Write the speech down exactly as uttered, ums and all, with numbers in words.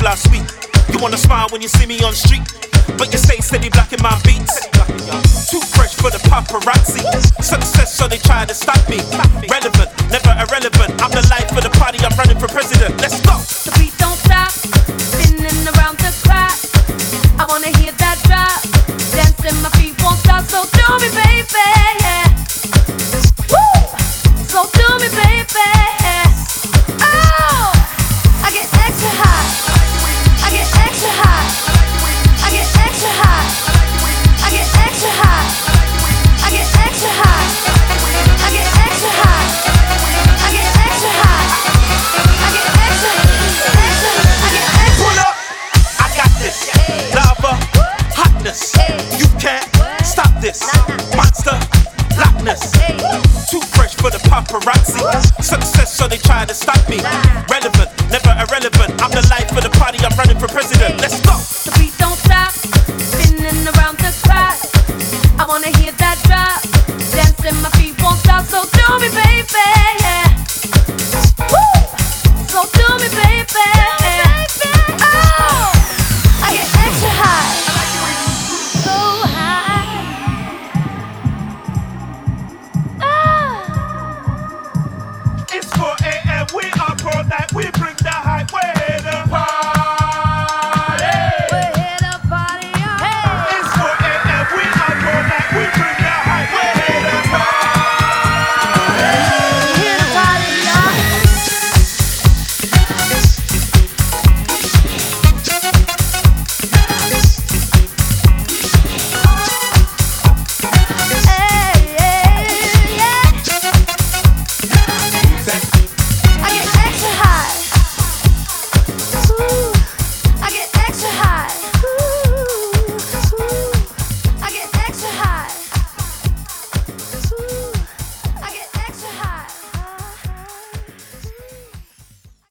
last week. You wanna smile when you see me on street, but you stay steady blocking my beats. Too fresh for the paparazzi. Success, so they try to stop me. Relevant, never irrelevant. I'm the life of the party, I'm running for president. Let's go. The beat don't stop, spinning around the clock. I wanna hear that drop. Dancing, my feet won't stop. So do me, baby. Woo! So do me, baby. Oh, I get extra high. I get extra high. I get extra high. I get extra high. I get extra high. I get extra high. I get extra high. I get extra, extra, I get extra. Pull up, I got this. Lava, hotness. You can't stop this. Monster, blackness. Too fresh for the paparazzi. Success, so they try to stop me. Relevant, never irrelevant.